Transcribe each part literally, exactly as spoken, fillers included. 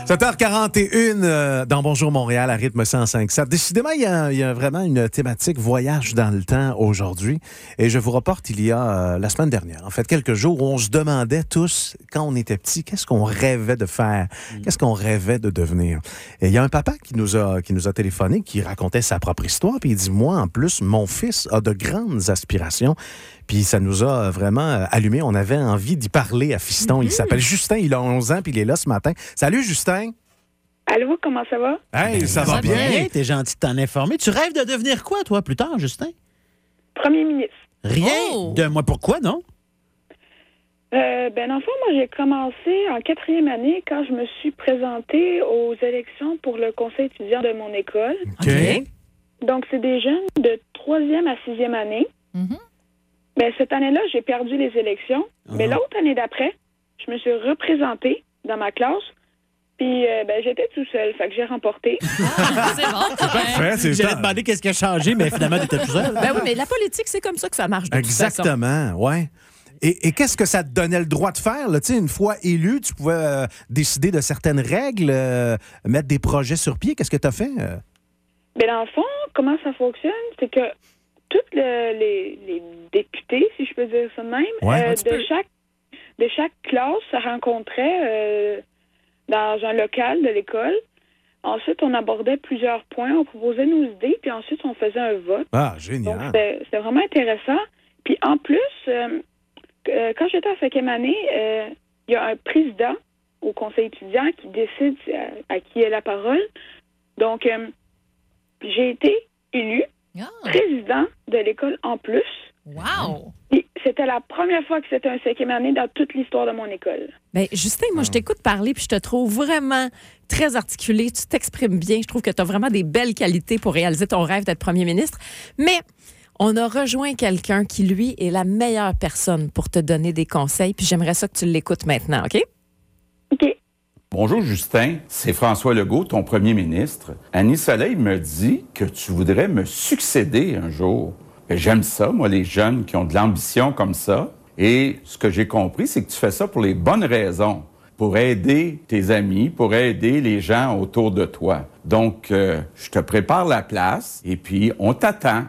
sept heures quarante et une euh, dans Bonjour Montréal à rythme cent cinq sept. Décidément, il y, a, il y a vraiment une thématique voyage dans le temps aujourd'hui. Et je vous reporte il y a euh, la semaine dernière, en fait, quelques jours, où on se demandait tous, quand on était petits, qu'est-ce qu'on rêvait de faire? Qu'est-ce qu'on rêvait de devenir? Et il y a un papa qui nous a, qui nous a téléphoné, qui racontait sa propre histoire, puis il dit, moi, en plus, mon fils a de grandes aspirations. Puis ça nous a vraiment allumé. On avait envie d'y parler à Fiston. Mm-hmm. Il s'appelle Justin, il a onze ans, puis il est là ce matin. Salut, Justin! Allô, comment ça va? Hey, ben, ça, ça va bien. bien. T'es gentil de t'en informer. Tu rêves de devenir quoi, toi, plus tard, Justin? Premier ministre. Rien? Oh. De moi, pourquoi, non? Euh, ben, dans le fond, moi, j'ai commencé en quatrième année quand je me suis présentée aux élections pour le conseil étudiant de mon école. OK. Donc, c'est des jeunes de troisième à sixième année. Mm-hmm. Ben, cette année-là, j'ai perdu les élections. Uh-huh. Mais l'autre année d'après, je me suis représentée dans ma classe. Puis, euh, ben, j'étais tout seul. Fait que j'ai remporté. Ah, c'est bon. C'est parfait. C'est J'allais te demander qu'est-ce qui a changé, mais finalement, tu étais tout seul. Ben oui, mais la politique, c'est comme ça que ça marche. De Exactement, oui. Et, et qu'est-ce que ça te donnait le droit de faire? Là? Une fois élu, tu pouvais euh, décider de certaines règles, euh, mettre des projets sur pied. Qu'est-ce que tu as fait? Euh? Ben, dans le fond, comment ça fonctionne? C'est que tous le, les, les députés, si je peux dire ça de même, ouais, euh, de, chaque, de chaque classe se rencontraient euh, dans un local de l'école. Ensuite, on abordait plusieurs points, on proposait nos idées, puis ensuite, on faisait un vote. Ah, génial. Donc, c'était, c'était vraiment intéressant. Puis en plus, euh, euh, quand j'étais en cinquième année, euh, il y a un président au conseil étudiant qui décide à, à qui est la parole. Donc, euh, j'ai été élue Ah. président de l'école en plus. Wow! Et c'était la première fois que c'était un cinquième année dans toute l'histoire de mon école. Bien, Justin, moi, je t'écoute parler puis je te trouve vraiment très articulé. Tu t'exprimes bien. Je trouve que tu as vraiment des belles qualités pour réaliser ton rêve d'être premier ministre. Mais on a rejoint quelqu'un qui, lui, est la meilleure personne pour te donner des conseils. Puis j'aimerais ça que tu l'écoutes maintenant, OK? OK. Bonjour Justin, c'est François Legault, ton premier ministre. Annie Soleil me dit que tu voudrais me succéder un jour. Et j'aime ça, moi, les jeunes qui ont de l'ambition comme ça. Et ce que j'ai compris, c'est que tu fais ça pour les bonnes raisons, pour aider tes amis, pour aider les gens autour de toi. Donc, euh, je te prépare la place et puis on t'attend.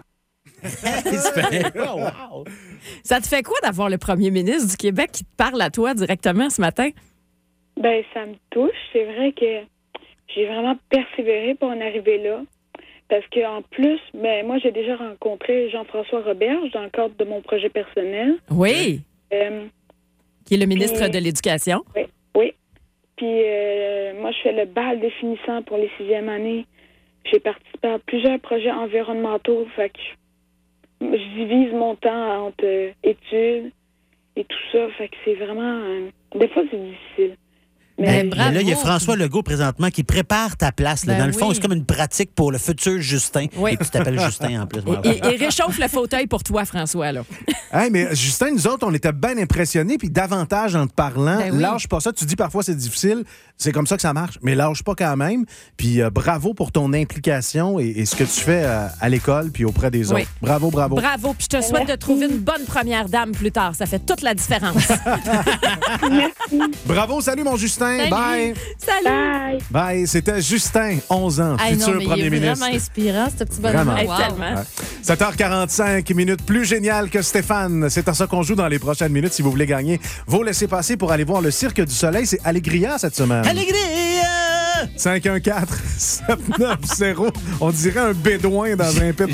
Oh, wow. Ça te fait quoi d'avoir le premier ministre du Québec qui te parle à toi directement ce matin? Ben, ça me touche. C'est vrai que j'ai vraiment persévéré pour en arriver là. Parce qu'en plus, ben, moi, j'ai déjà rencontré Jean-François Roberge dans le cadre de mon projet personnel. Oui. Euh, Qui est le ministre puis, de l'Éducation. Oui, oui. Puis, euh, moi, je fais le bal définissant pour les sixième années. J'ai participé à plusieurs projets environnementaux. Fait que je, je divise mon temps entre euh, études et tout ça. Fait que c'est vraiment... Euh, des fois, c'est difficile. Mais Mais bravo. là, il y a François Legault présentement qui prépare ta place. Là. Ben Dans le fond, oui. c'est comme une pratique pour le futur Justin. Oui. Et tu t'appelles Justin en plus. Et, et- et réchauffe le fauteuil pour toi, François, là. Hey, mais Justin, nous autres, on était bien impressionnés, puis davantage en te parlant. Ben oui. Lâche pas ça. Tu dis parfois c'est difficile. C'est comme ça que ça marche. Mais lâche pas quand même. Puis euh, bravo pour ton implication et, et ce que tu fais euh, à l'école puis auprès des Oui. autres. Bravo, bravo. Bravo. Puis je te souhaite de trouver une bonne première dame plus tard. Ça fait toute la différence. Bravo, salut mon Justin. Salut. Bye. Salut. Bye! Bye. C'était Justin, onze ans, Hey, futur non, mais premier il est ministre. vraiment inspirant, ce petit bonhomme. Vraiment. Hey, Wow. tellement. Ouais. sept heures quarante-cinq minutes, plus génial que Stéphane. C'est à ça qu'on joue dans les prochaines minutes. Si vous voulez gagner vos laissez-passer pour aller voir le Cirque du Soleil, c'est Allégria cette semaine. Allégria! cinq un quatre sept neuf zéro. On dirait un bédouin dans un pit.